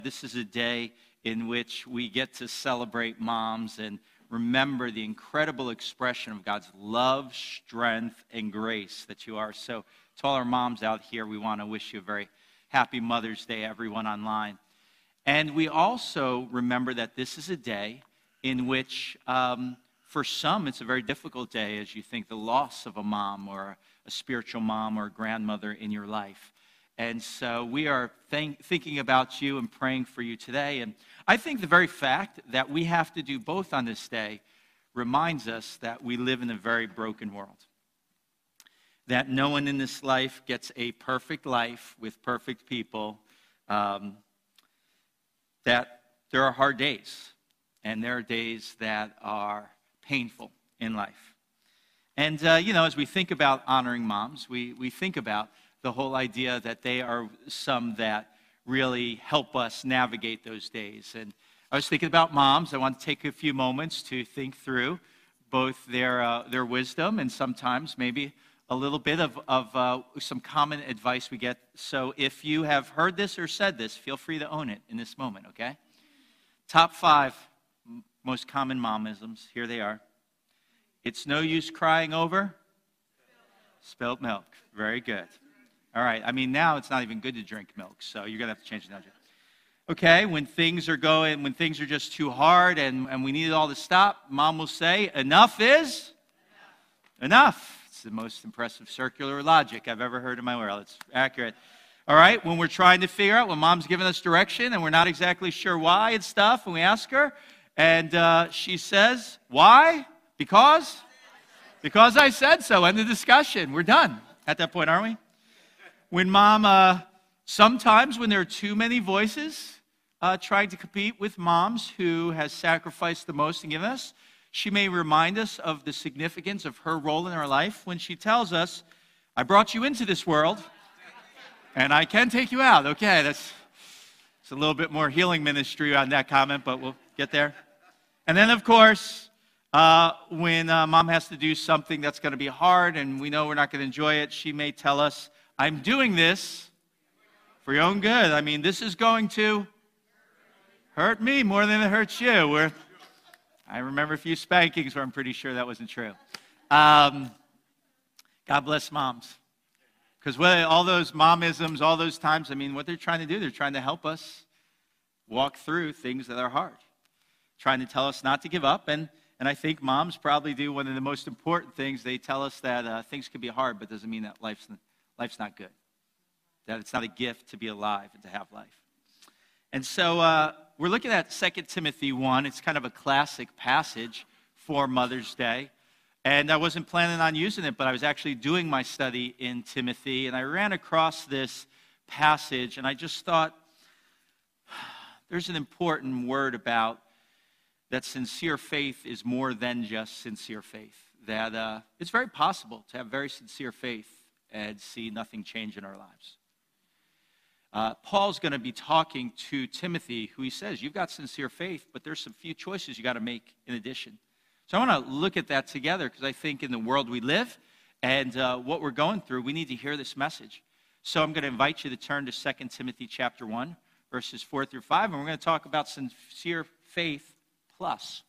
This is a day in which we get to celebrate moms and remember the incredible expression of God's love, strength, and grace that you are. So to all our moms out here, we want to wish you a very happy Mother's Day, everyone online. And we also remember that this is a day in which, for some, it's a very difficult day as you think the loss of a mom or a spiritual mom or a grandmother in your life. And so we are thinking about you and praying for you today. And I think the very fact that we have to do both on this day reminds us that we live in a very broken world. That no one in this life gets a perfect life with perfect people. That there are hard days. And there are days that are painful in life. And, as we think about honoring moms, we think about the whole idea that they are some that really help us navigate those days. And I was thinking about moms. I want to take a few moments to think through both their wisdom and sometimes maybe a little bit of some common advice we get. So if you have heard this or said this, feel free to own it in this moment, okay? Top 5 most common momisms. Here they are. It's no use crying over spilt milk. Very good. All right, now it's not even good to drink milk, so you're going to have to change the analogy. Okay, when things are just too hard and we need it all to stop, mom will say, enough is enough. It's the most impressive circular logic I've ever heard in my world. It's accurate. All right, when we're trying to figure out, when mom's giving us direction and we're not exactly sure why and stuff, and we ask her, and she says, why? Because I said so. End of discussion. We're done at that point, aren't we? When mom, sometimes when there are too many voices trying to compete with moms who has sacrificed the most and given us, she may remind us of the significance of her role in our life when she tells us, I brought you into this world, and I can take you out. Okay, it's a little bit more healing ministry on that comment, but we'll get there. And then, of course, when mom has to do something that's going to be hard and we know we're not going to enjoy it, she may tell us, I'm doing this for your own good. This is going to hurt me more than it hurts you. I remember a few spankings where I'm pretty sure that wasn't true. God bless moms. Because all those momisms, all those times, what they're trying to do, they're trying to help us walk through things that are hard. Trying to tell us not to give up. And I think moms probably do one of the most important things. They tell us that things can be hard, but doesn't mean that life's not good. That it's not a gift to be alive and to have life. And so we're looking at 2 Timothy 1. It's kind of a classic passage for Mother's Day. And I wasn't planning on using it, but I was actually doing my study in Timothy, and I ran across this passage, and I just thought, there's an important word about that sincere faith is more than just sincere faith. That it's very possible to have very sincere faith and see nothing change in our lives. Paul's going to be talking to Timothy, who he says, you've got sincere faith, but there's some few choices you got to make in addition. So I want to look at that together because I think in the world we live and what we're going through, we need to hear this message. So I'm going to invite you to turn to 2 Timothy chapter 1, verses 4 through 5, and we're going to talk about sincere faith plus.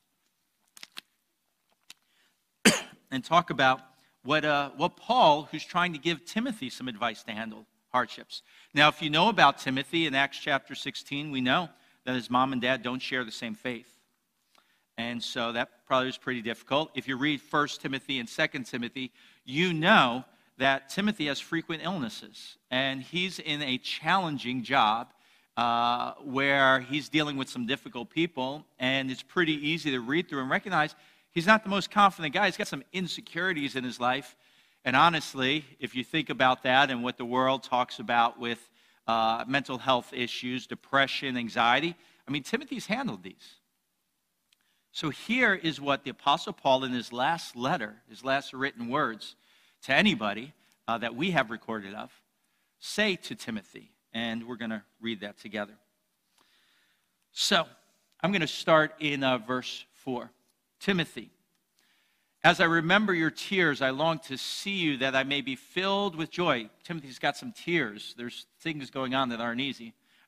And talk about what Paul, who's trying to give Timothy some advice to handle hardships. Now, if you know about Timothy in Acts chapter 16, we know that his mom and dad don't share the same faith. And so that probably was pretty difficult. If you read 1 Timothy and 2 Timothy, you know that Timothy has frequent illnesses. And he's in a challenging job where he's dealing with some difficult people. And it's pretty easy to read through and recognize he's not the most confident guy. He's got some insecurities in his life. And honestly, if you think about that and what the world talks about with mental health issues, depression, anxiety, Timothy's handled these. So here is what the Apostle Paul in his last letter, his last written words to anybody that we have recorded of, say to Timothy. And we're going to read that together. So I'm going to start in verse 4. Timothy, as I remember your tears, I long to see you that I may be filled with joy. Timothy's got some tears. There's things going on that aren't easy.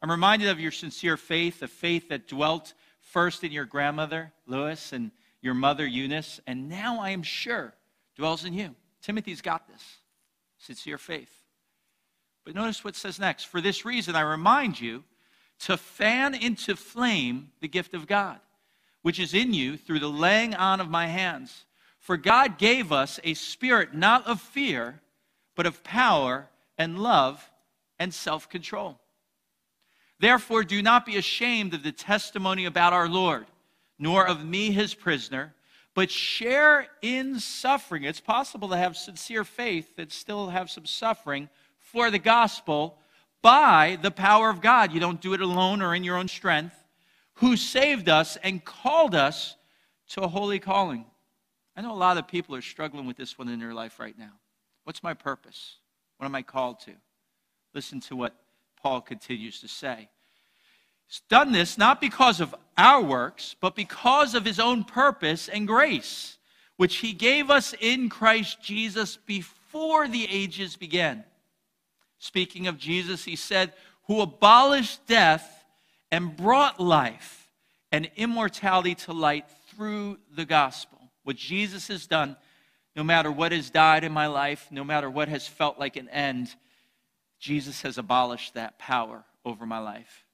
I'm reminded of your sincere faith, a faith that dwelt first in your grandmother, Lois, and your mother, Eunice, and now I am sure dwells in you. Timothy's got this. Sincere faith. But notice what it says next. For this reason, I remind you to fan into flame the gift of God, which is in you through the laying on of my hands. For God gave us a spirit not of fear, but of power and love and self-control. Therefore, do not be ashamed of the testimony about our Lord, nor of me, his prisoner, but share in suffering. It's possible to have sincere faith and still have some suffering for the gospel by the power of God. You don't do it alone or in your own strength, who saved us and called us to a holy calling. I know a lot of people are struggling with this one in their life right now. What's my purpose? What am I called to? Listen to what Paul continues to say. He's done this not because of our works, but because of his own purpose and grace, which he gave us in Christ Jesus before the ages began. Speaking of Jesus, he said, who abolished death and brought life and immortality to light through the gospel. What Jesus has done, no matter what has died in my life, no matter what has felt like an end, Jesus has abolished that power over my life.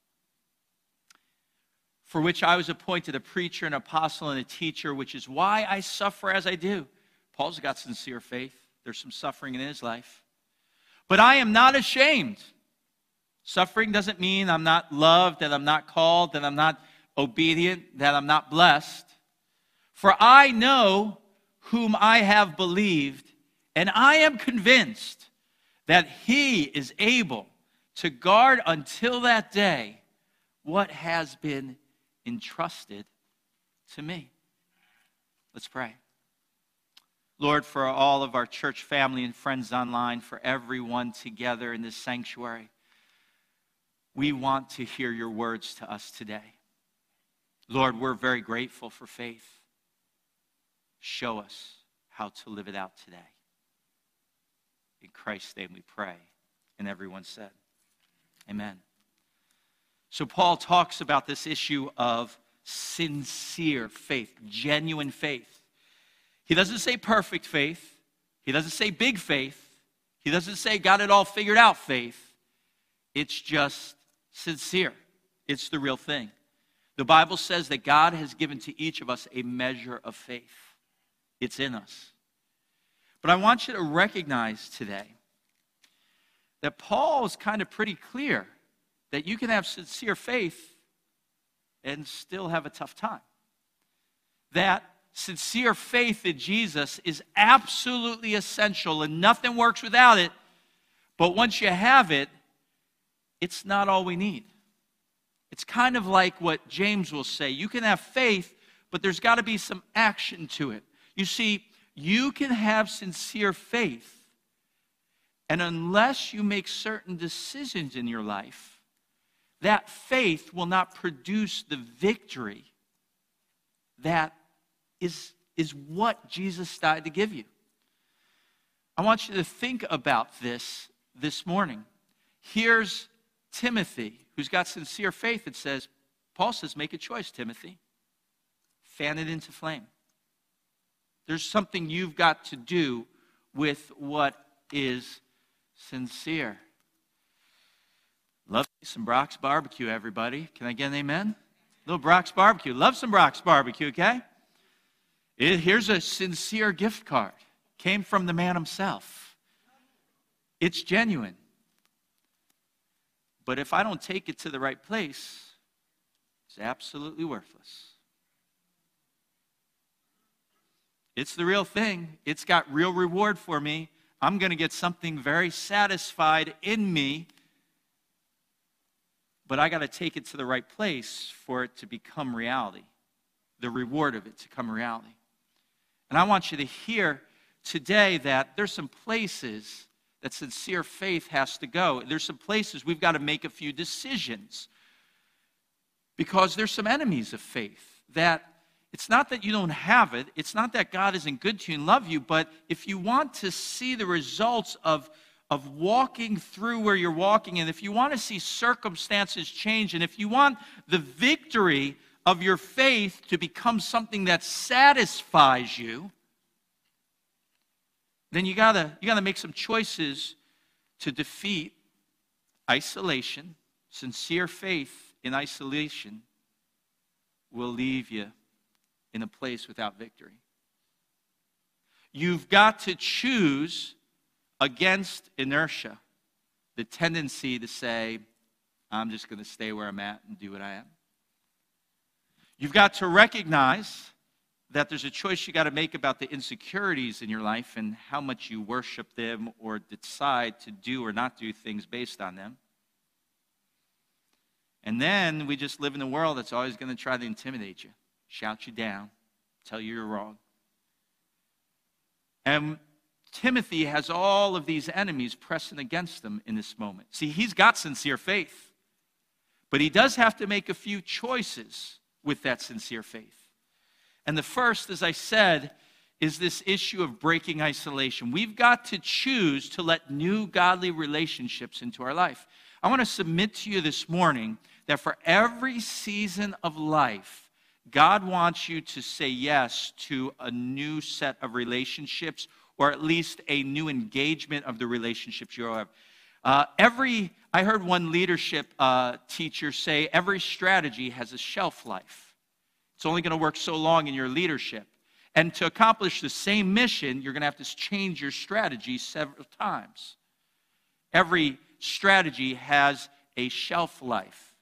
For which I was appointed a preacher, an apostle, and a teacher, which is why I suffer as I do. Paul's got sincere faith. There's some suffering in his life. But I am not ashamed. Suffering doesn't mean I'm not loved, that I'm not called, that I'm not obedient, that I'm not blessed. For I know whom I have believed, and I am convinced that he is able to guard until that day what has been entrusted to me. Let's pray. Lord, for all of our church family and friends online, for everyone together in this sanctuary, we want to hear your words to us today. Lord, we're very grateful for faith. Show us how to live it out today. In Christ's name we pray. And everyone said, amen. So Paul talks about this issue of sincere faith, genuine faith. He doesn't say perfect faith. He doesn't say big faith. He doesn't say got it all figured out faith. It's just sincere. It's the real thing. The Bible says that God has given to each of us a measure of faith. It's in us. But I want you to recognize today that Paul is kind of pretty clear that you can have sincere faith and still have a tough time. That sincere faith in Jesus is absolutely essential and nothing works without it. But once you have it, it's not all we need. It's kind of like what James will say. You can have faith, but there's got to be some action to it. You see, you can have sincere faith, and unless you make certain decisions in your life, that faith will not produce the victory that is what Jesus died to give you. I want you to think about this morning. Here's Timothy, who's got sincere faith. It says, Paul says, make a choice, Timothy. Fan it into flame. There's something you've got to do with what is sincere. Love some Brock's barbecue, everybody. Can I get an amen? Little Brock's barbecue. Love some Brock's barbecue, okay? Here's a sincere gift card. Came from the man himself. It's genuine. But if I don't take it to the right place, it's absolutely worthless. It's the real thing. It's got real reward for me. I'm going to get something very satisfied in me. But I got to take it to the right place for it to become reality. The reward of it to become reality. And I want you to hear today that there's some places that sincere faith has to go. There's some places we've got to make a few decisions. Because there's some enemies of faith that it's not that you don't have it. It's not that God isn't good to you and love you. But if you want to see the results of of walking through where you're walking, and if you want to see circumstances change, and if you want the victory of your faith to become something that satisfies you, then you gotta make some choices to defeat isolation. Sincere faith in isolation will leave you in a place without victory. You've got to choose against inertia, the tendency to say, I'm just going to stay where I'm at and do what I am. You've got to recognize that there's a choice you got to make about the insecurities in your life and how much you worship them or decide to do or not do things based on them. And then we just live in a world that's always going to try to intimidate you, shout you down, tell you you're wrong. And Timothy has all of these enemies pressing against him in this moment. See, he's got sincere faith, but he does have to make a few choices with that sincere faith. And the first, as I said, is this issue of breaking isolation. We've got to choose to let new godly relationships into our life. I want to submit to you this morning that for every season of life, God wants you to say yes to a new set of relationships, or at least a new engagement of the relationships you have. I heard one leadership teacher say, every strategy has a shelf life. It's only going to work so long in your leadership. And to accomplish the same mission, you're going to have to change your strategy several times. Every strategy has a shelf life.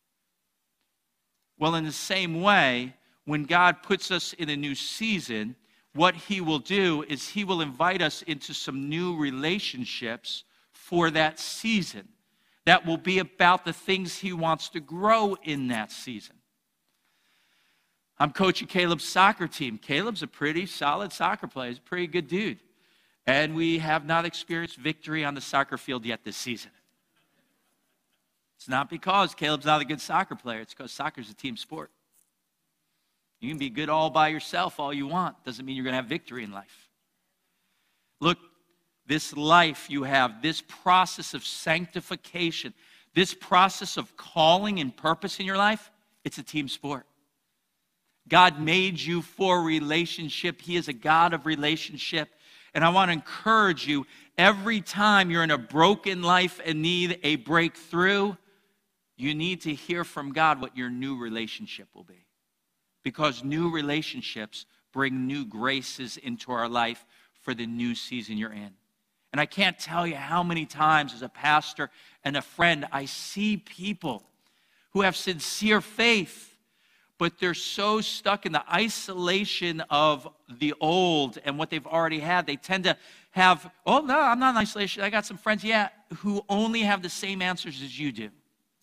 Well, in the same way, when God puts us in a new season, what he will do is he will invite us into some new relationships for that season. That will be about the things he wants to grow in that season. I'm coaching Caleb's soccer team. Caleb's a pretty solid soccer player. He's a pretty good dude. And we have not experienced victory on the soccer field yet this season. It's not because Caleb's not a good soccer player. It's because soccer's a team sport. You can be good all by yourself all you want. Doesn't mean you're going to have victory in life. Look, this life you have, this process of sanctification, this process of calling and purpose in your life, it's a team sport. God made you for relationship. He is a God of relationship. And I want to encourage you, every time you're in a broken life and need a breakthrough, you need to hear from God what your new relationship will be. Because new relationships bring new graces into our life for the new season you're in. And I can't tell you how many times as a pastor and a friend, I see people who have sincere faith, but they're so stuck in the isolation of the old and what they've already had. They tend to have, oh, no, I'm not in isolation. I got some friends, who only have the same answers as you do.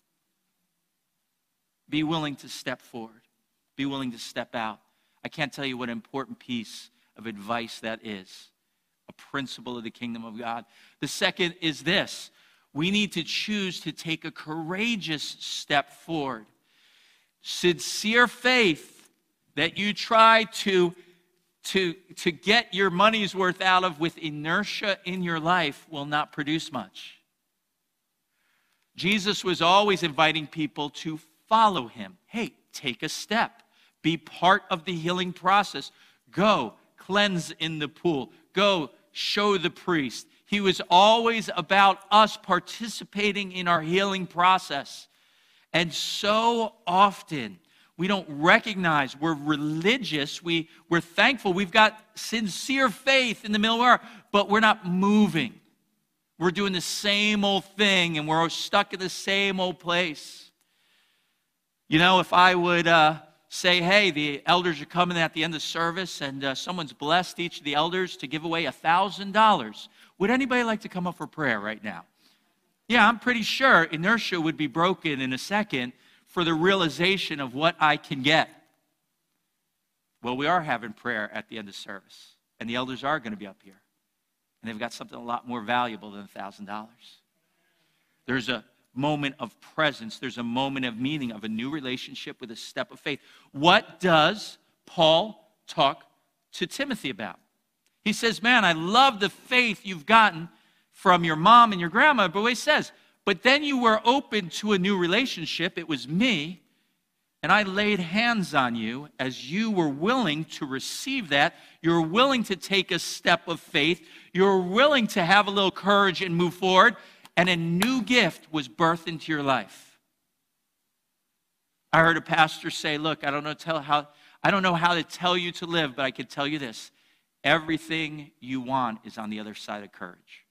Be willing to step forward. Be willing to step out. I can't tell you what an important piece of advice that is. A principle of the kingdom of God. The second is this. We need to choose to take a courageous step forward. Sincere faith that you try to get your money's worth out of with inertia in your life will not produce much. Jesus was always inviting people to follow him. Hey, take a step. Be part of the healing process. Go, cleanse in the pool. Go, show the priest. He was always about us participating in our healing process. And so often, we don't recognize we're religious. We're thankful. We've got sincere faith in the middle of our, but we're not moving. We're doing the same old thing, and we're stuck in the same old place. You know, if I would say, hey, the elders are coming at the end of service, and someone's blessed each of the elders to give away $1,000, would anybody like to come up for prayer right now? Yeah, I'm pretty sure inertia would be broken in a second for the realization of what I can get. Well, we are having prayer at the end of service, and the elders are going to be up here, and they've got something a lot more valuable than $1,000. There's a moment of presence. There's a moment of meaning, of a new relationship with a step of faith. What does Paul talk to Timothy about? He says, man, I love the faith you've gotten from your mom and your grandma. But what he says, but then you were open to a new relationship. It was me. And I laid hands on you as you were willing to receive that. You were willing to take a step of faith. You were willing to have a little courage and move forward. And a new gift was birthed into your life. I heard a pastor say, look, I don't know how to tell you to live, but I can tell you this. Everything you want is on the other side of courage.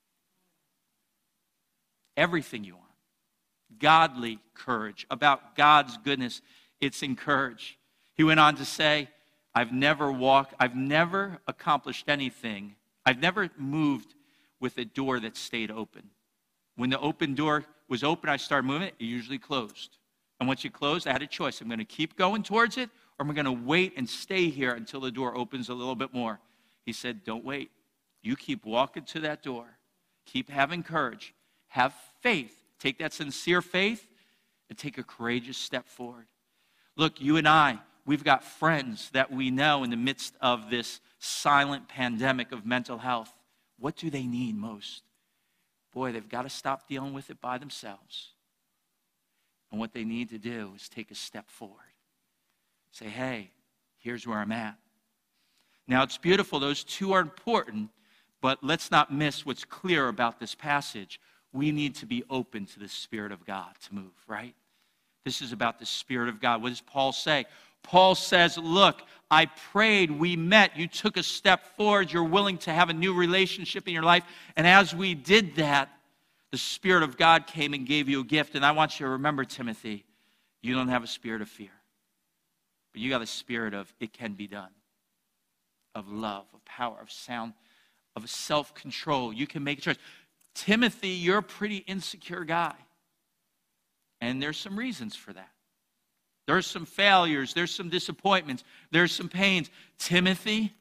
Everything you want. Godly courage, about God's goodness. It's in courage. He went on to say, I've never accomplished anything. I've never moved with a door that stayed open. When the open door was open, I started moving it. It usually closed. And once it closed, I had a choice. I'm going to keep going towards it, or I'm going to wait and stay here until the door opens a little bit more. He said, don't wait. You keep walking to that door. Keep having courage. Have faith. Take that sincere faith and take a courageous step forward. Look, you and I, we've got friends that we know in the midst of this silent pandemic of mental health. What do they need most? Boy, they've got to stop dealing with it by themselves. And what they need to do is take a step forward. Say, hey, here's where I'm at. Now, it's beautiful. Those two are important, but let's not miss what's clear about this passage. We need to be open to the Spirit of God to move, right? This is about the Spirit of God. What does Paul say? Paul says, look, I prayed, we met, you took a step forward, you're willing to have a new relationship in your life, and as we did that, the Spirit of God came and gave you a gift. And I want you to remember, Timothy, you don't have a spirit of fear, but you got a spirit of it can be done, of love, of power, of sound, of self-control. You can make a choice. Timothy, you're a pretty insecure guy. And there's some reasons for that. There's some failures. There's some disappointments. There's some pains. Timothy,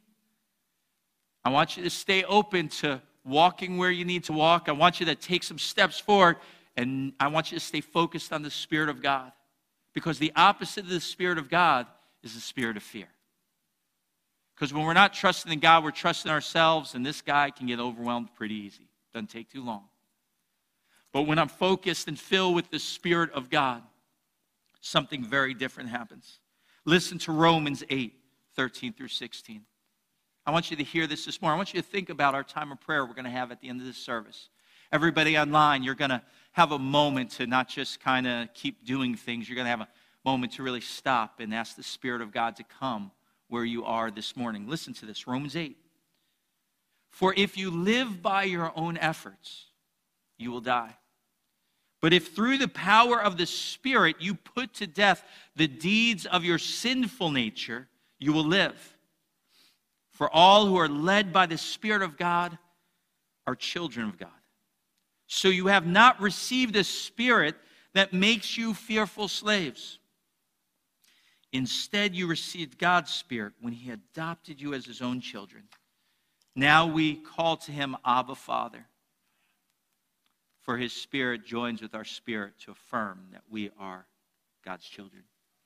I want you to stay open to walking where you need to walk. I want you to take some steps forward. And I want you to stay focused on the Spirit of God. Because the opposite of the Spirit of God is the spirit of fear. Because when we're not trusting in God, we're trusting ourselves. And this guy can get overwhelmed pretty easy. Doesn't take too long. But when I'm focused and filled with the Spirit of God, something very different happens. Listen to Romans 8, 13 through 16. I want you to hear this morning. I want you to think about our time of prayer we're going to have at the end of this service. Everybody online, you're going to have a moment to not just kind of keep doing things. You're going to have a moment to really stop and ask the Spirit of God to come where you are this morning. Listen to this, Romans 8. For if you live by your own efforts, you will die. But if through the power of the Spirit you put to death the deeds of your sinful nature, you will live. For all who are led by the Spirit of God are children of God. So you have not received a spirit that makes you fearful slaves. Instead, you received God's Spirit when He adopted you as His own children. Now we call to Him Abba, Father. For His Spirit joins with our spirit to affirm that we are God's children.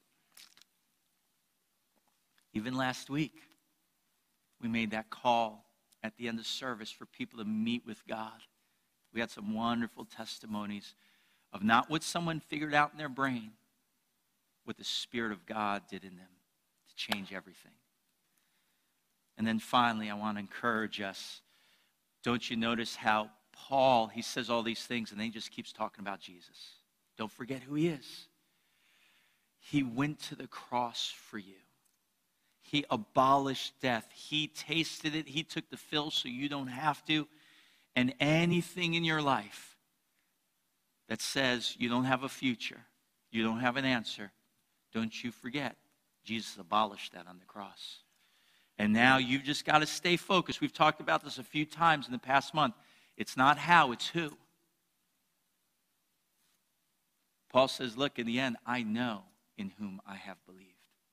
Even last week, we made that call at the end of service for people to meet with God. We had some wonderful testimonies of not what someone figured out in their brain, what the Spirit of God did in them to change everything. And then finally, I want to encourage us. Don't you notice how Paul, he says all these things and then he just keeps talking about Jesus. Don't forget who He is. He went to the cross for you. He abolished death. He tasted it. He took the fill so you don't have to. And anything in your life that says you don't have a future, you don't have an answer, don't you forget, Jesus abolished that on the cross. And now you've just got to stay focused. We've talked about this a few times in the past month. It's not how, it's who. Paul says, look, in the end, I know in whom I have believed.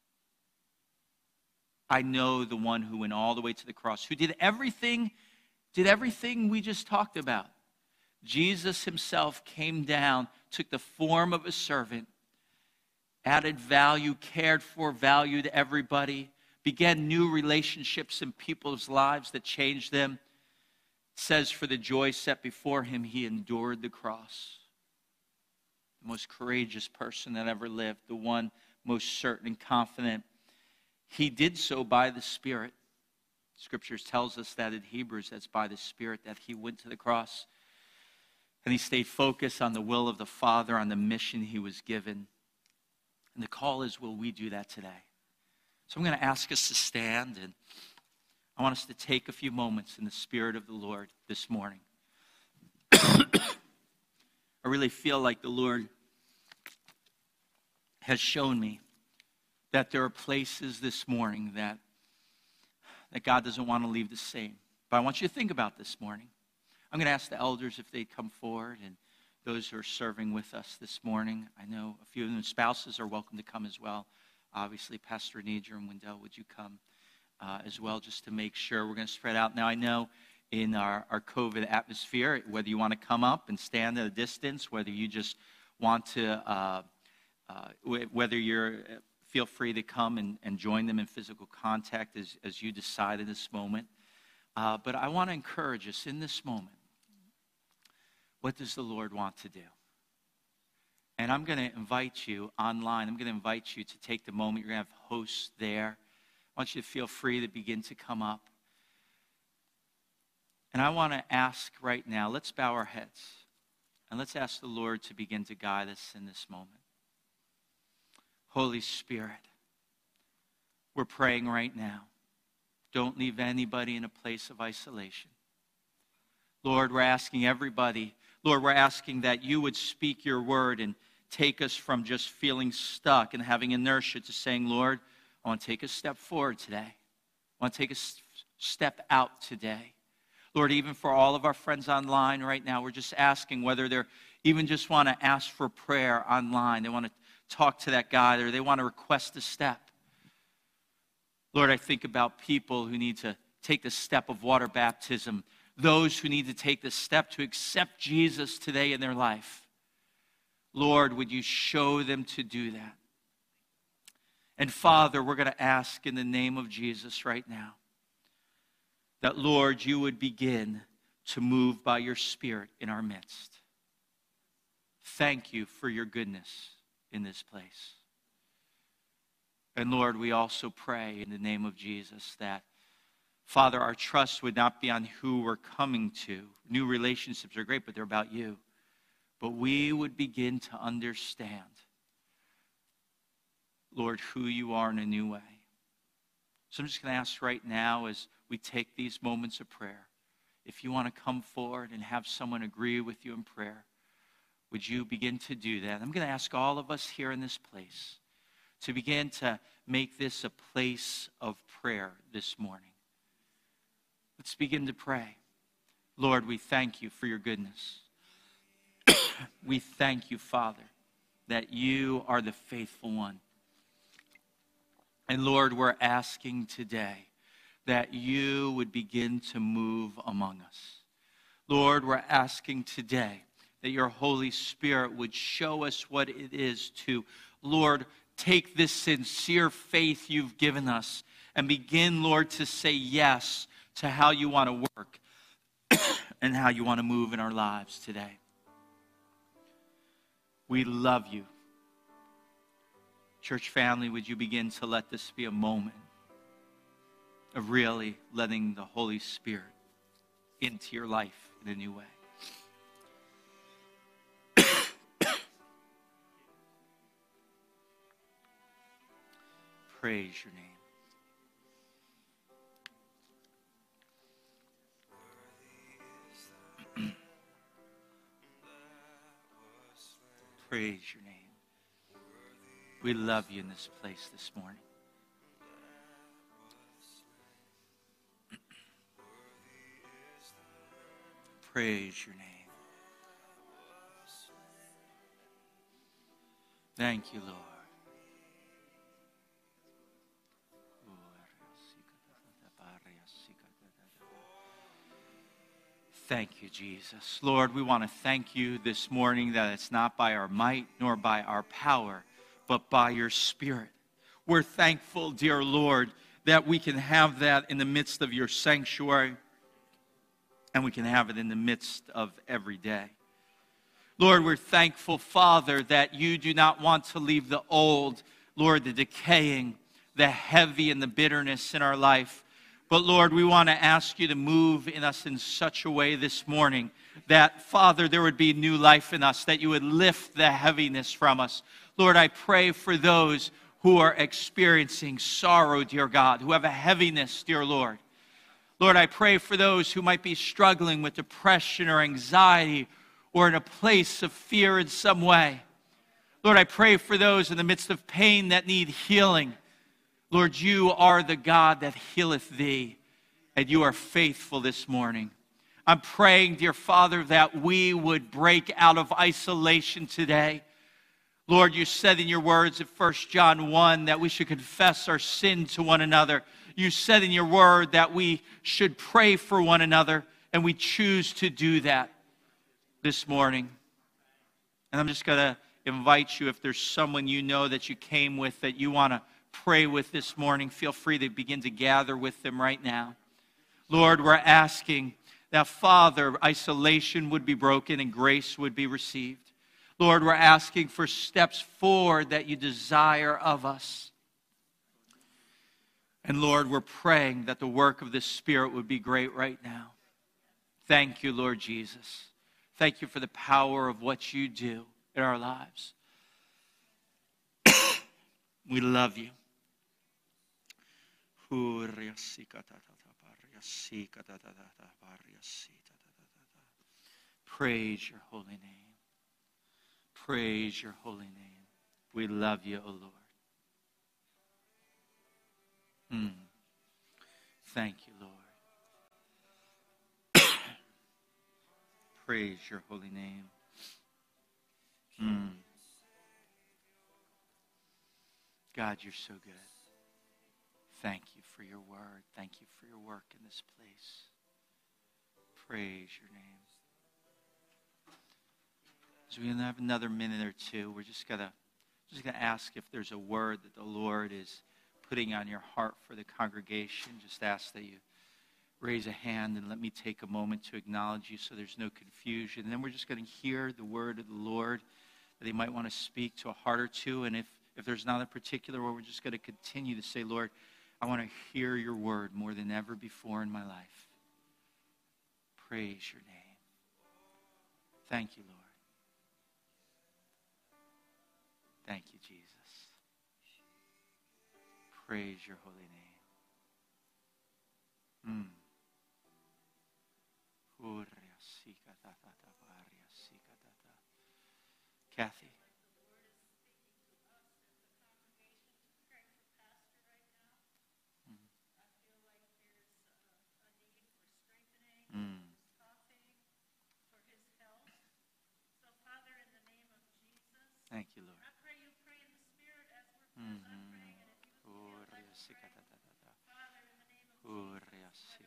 I know the one who went all the way to the cross, who did everything we just talked about. Jesus Himself came down, took the form of a servant, added value, cared for, valued everybody, began new relationships in people's lives that changed them, says, for the joy set before him, he endured the cross. The most courageous person that ever lived, the one most certain and confident. He did so by the Spirit. Scriptures tells us that in Hebrews, that's by the Spirit that he went to the cross. And he stayed focused on the will of the Father, on the mission he was given. And the call is, will we do that today? So I'm going to ask us to stand, and I want us to take a few moments in the Spirit of the Lord this morning. I really feel like the Lord has shown me that there are places this morning that God doesn't want to leave the same. But I want you to think about this morning. I'm going to ask the elders if they'd come forward, and those who are serving with us this morning. I know a few of the spouses are welcome to come as well. Obviously, Pastor Nidra and Wendell, would you come as well, just to make sure we're going to spread out. Now, I know in our COVID atmosphere, whether you want to come up and stand at a distance, whether you just want to, whether you're, feel free to come and join them in physical contact as you decide in this moment. But I want to encourage us in this moment. What does the Lord want to do? And I'm going to invite you online. I'm going to invite you to take the moment. You're going to have hosts there. I want you to feel free to begin to come up. And I want to ask right now, let's bow our heads. And let's ask the Lord to begin to guide us in this moment. Holy Spirit, we're praying right now. Don't leave anybody in a place of isolation. Lord, we're asking everybody, Lord, we're asking that you would speak your word and take us from just feeling stuck and having inertia to saying, Lord, I want to take a step forward today. I want to take a step out today. Lord, even for all of our friends online right now, we're just asking whether they're even just want to ask for prayer online. They want to talk to that guy, or they want to request a step. Lord, I think about people who need to take the step of water baptism, those who need to take the step to accept Jesus today in their life. Lord, would you show them to do that? And Father, we're going to ask in the name of Jesus right now that, Lord, you would begin to move by your Spirit in our midst. Thank you for your goodness in this place. And Lord, we also pray in the name of Jesus that, Father, our trust would not be on who we're coming to. New relationships are great, but they're about you. But we would begin to understand, Lord, who you are in a new way. So I'm just going to ask right now as we take these moments of prayer, if you want to come forward and have someone agree with you in prayer, would you begin to do that? I'm going to ask all of us here in this place to begin to make this a place of prayer this morning. Let's begin to pray. Lord, we thank you for your goodness. We thank you, Father, that you are the faithful one. And Lord, we're asking today that you would begin to move among us. Lord, we're asking today that your Holy Spirit would show us what it is to, Lord, take this sincere faith you've given us and begin, Lord, to say yes to how you want to work and how you want to move in our lives today. We love you. Church family, would you begin to let this be a moment of really letting the Holy Spirit into your life in a new way. Praise your name. Praise your name. We love you in this place this morning. Praise your name. Thank you, Lord. Thank you, Jesus. Lord, we want to thank you this morning that it's not by our might nor by our power, but by your Spirit. We're thankful, dear Lord, that we can have that in the midst of your sanctuary. and we can have it in the midst of every day. Lord, we're thankful, Father, that you do not want to leave the old, Lord, the decaying, the heavy, and the bitterness in our life. But Lord, we want to ask you to move in us in such a way this morning that, Father, there would be new life in us, that you would lift the heaviness from us. Lord, I pray for those who are experiencing sorrow, dear God, who have a heaviness, dear Lord. Lord, I pray for those who might be struggling with depression or anxiety or in a place of fear in some way. Lord, I pray for those in the midst of pain that need healing. Lord, you are the God that healeth thee, and you are faithful this morning. I'm praying, dear Father, that we would break out of isolation today. Lord, you said in your words in 1 John 1 that we should confess our sin to one another. You said in your word that we should pray for one another, and we choose to do that this morning. And I'm just going to invite you, if there's someone you know that you came with that you want to pray with this morning, feel free to begin to gather with them right now. Lord, we're asking that, Father, isolation would be broken and grace would be received. Lord, we're asking for steps forward that you desire of us. And Lord, we're praying that the work of the Spirit would be great right now. Thank you, Lord Jesus. Thank you for the power of what you do in our lives. We love you. Praise your holy name. Praise your holy name. We love you, O Lord. Thank you, Lord. Praise your holy name. God, you're so good. Thank you for your word. Thank you for your work in this place. Praise your name. As we have another minute or two, we're just gonna ask if there's a word that the Lord is putting on your heart for the congregation. Just ask that you raise a hand and let me take a moment to acknowledge you so there's no confusion. And then we're just going to hear the word of the Lord that he might want to speak to a heart or two. And if there's not a particular word, we're just going to continue to say, Lord, I want to hear your word more than ever before in my life. Praise your name. Thank you, Lord. Thank you, Jesus. Praise your holy name. Kathy. Thank you, Lord. I pray you pray in the Spirit as we're praying, and if you would stand like prayer. Father, in the name of Jesus,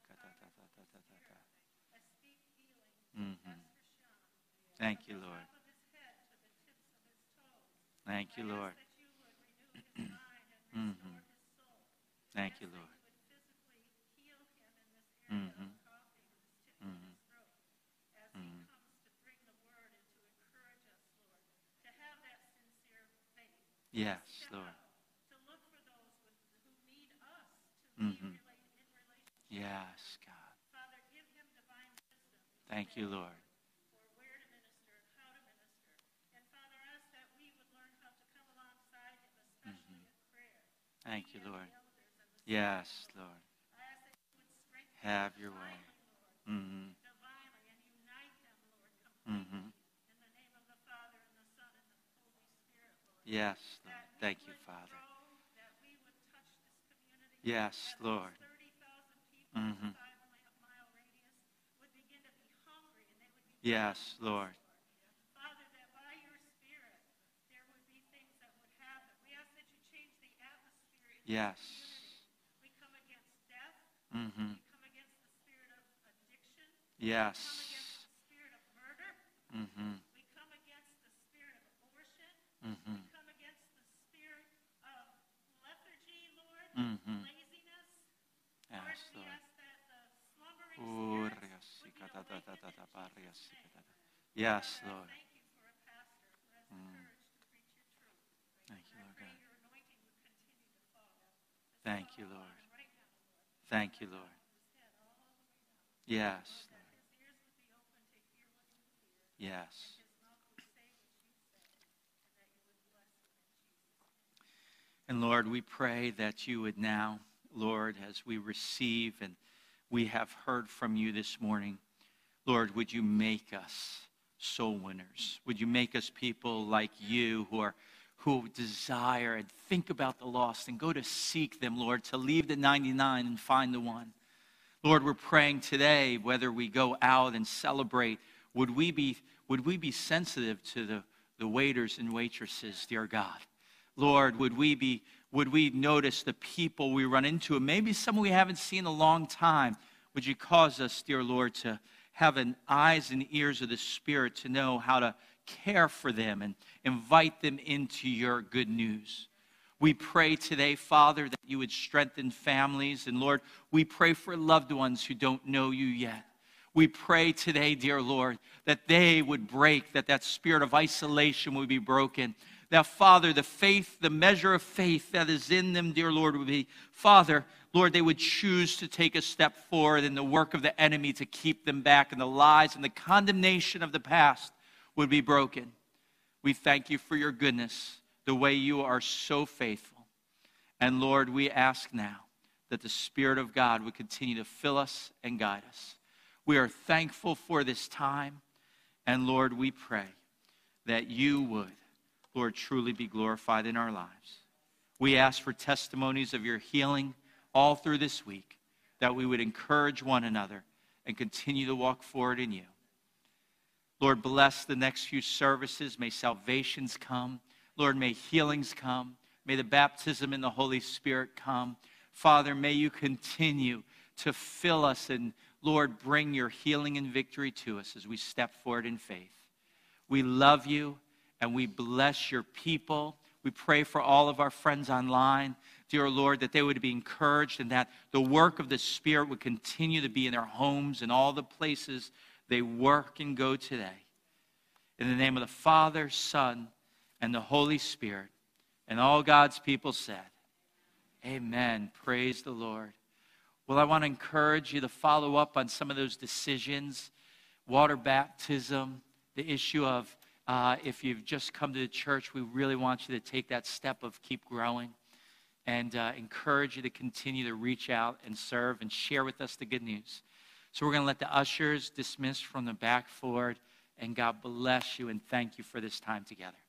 I speak healing. Thank you, Lord. From the top of his head to the tips of his toes. Thank you, Lord. I ask that you would renew his mind and restore his soul. Thank you, Lord. You would physically heal him in this area of coughing and this tip of his throat as he comes to bring the word and to encourage us, Lord, to have that sincere faith. Yes, Lord. To look for those who need us to be in relationship. Yes, God. Father, give him divine wisdom. Thank you, Lord. For where to minister and how to minister. And Father, ask that we would learn how to come alongside him, especially in prayer. Thank you, Lord. Yes, Lord. I ask that you would strengthen have your way. Lord, divinely, and unite them, Lord, completely. In the name of the Father, and the Son, and the Holy Spirit, Lord. Yes, Lord. Thank you, Father. That we would touch this community. Yes, Lord. 30,000 people in a 5-mile radius would begin to be hungry, and they would be yes, Lord. Father, that by your Spirit there would be things that would happen. We ask that you change the atmosphere in yes. This community. We come against death. We come against the spirit of addiction. Yes. We come against the spirit of murder. We come against the spirit of abortion. We come against the spirit of lethargy, Lord, laziness. Yes, Lord, we ask that the slumbering spirits would be Yes, Lord. Thank you, Lord God. Thank you, Lord. Thank you, Lord. Yes, Lord. Yes. And Lord, we pray that you would now, Lord, as we receive and we have heard from you this morning, Lord, would you make us soul winners? Would you make us people like you who desire and think about the lost and go to seek them, Lord, to leave the 99 and find the one? Lord, we're praying today, whether we go out and celebrate, would we be sensitive to the waiters and waitresses, dear God? Lord, would we notice the people we run into, and maybe someone we haven't seen in a long time? Would you cause us, dear Lord, to have an eyes and ears of the Spirit to know how to care for them and invite them into your good news? We pray today, Father, that you would strengthen families. And Lord, we pray for loved ones who don't know you yet. We pray today, dear Lord, that they would break, that spirit of isolation would be broken. That, Father, the faith, the measure of faith that is in them, dear Lord, would be, Father, Lord, they would choose to take a step forward in the work of the enemy to keep them back, and the lies and the condemnation of the past would be broken. We thank you for your goodness, the way you are so faithful. And Lord, we ask now that the Spirit of God would continue to fill us and guide us. We are thankful for this time. And Lord, we pray that you would, Lord, truly be glorified in our lives. We ask for testimonies of your healing all through this week, that we would encourage one another and continue to walk forward in you. Lord, bless the next few services. May salvations come. Lord, may healings come. May the baptism in the Holy Spirit come. Father, may you continue to fill us and, Lord, bring your healing and victory to us as we step forward in faith. We love you and we bless your people. We pray for all of our friends online, dear Lord, that they would be encouraged and that the work of the Spirit would continue to be in their homes and all the places they work and go today. In the name of the Father, Son, and the Holy Spirit, and all God's people said, amen. Praise the Lord. Well, I want to encourage you to follow up on some of those decisions, water baptism, the issue of if you've just come to the church, we really want you to take that step of keep growing, and encourage you to continue to reach out and serve and share with us the good news. So we're going to let the ushers dismiss from the back forward, and God bless you and thank you for this time together.